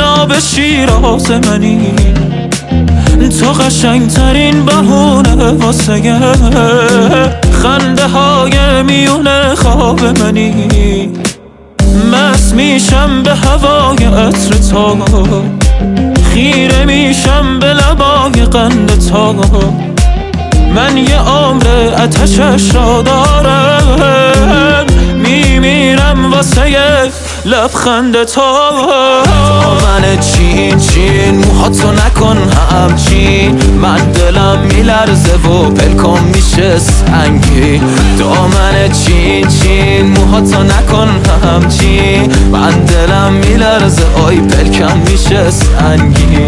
جناب شیراز منی، تو قشنگترین بهونه واسه خنده های میونه خواب منی. مست میشم به هوای عطر تو، خیره میشم به لبای قند تو. من یه عمر آتشش را دارم، میمیرم واسه لبخند تو. دامن چین چین موهاتو نکن همچین، من دلم میلرزه و پلکم میشه سنگین. دامن چین چین موهاتو نکن همچین، من دلم میلرزه آی پلکم میشه سنگین.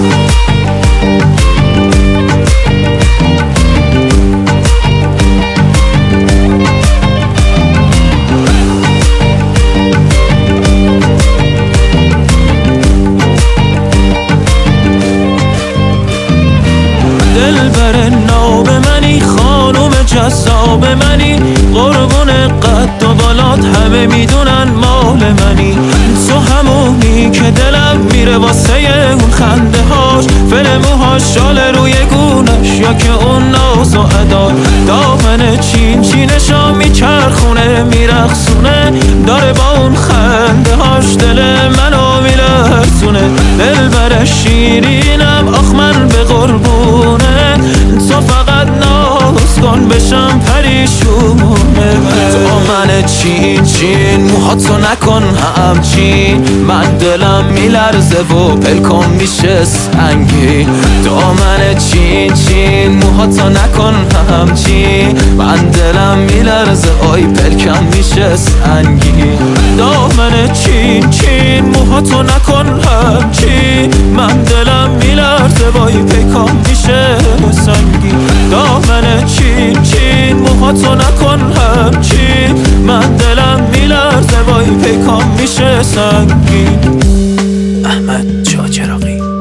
دلبر ناب منی، خانوم جذاب منی، قربون قد و بالات همه میدونن مال منی. تو همونی که دلم میره واسه اون خنده هاش، فر موهاش، شال روی گونش، یا که اون ناز و ادا. دامن چین چینشا میچرخونه میرقصونه، داره با اون خنده هاش دل منو میلرزونه. دلبر شیرینم آخ من به قربونه، تو فقط ناز کن بشم پریشونه. دامن چین چین موهاتو نکن همچین، من دلم میلرزه و پلکم میشه سنگین. دامن چین چین موهاتو نکن همچین، من دلم میلرزه آی پلکم میشه سنگین. دامن چین چین موهاتو نکن همچین، من دلم میلرزه وای پلکم میشه سنگین. دامن چین چین موهاتو نکن همچین، من دلم میلرزه وای پلکم میشه سنگین. احمد چاچراغی.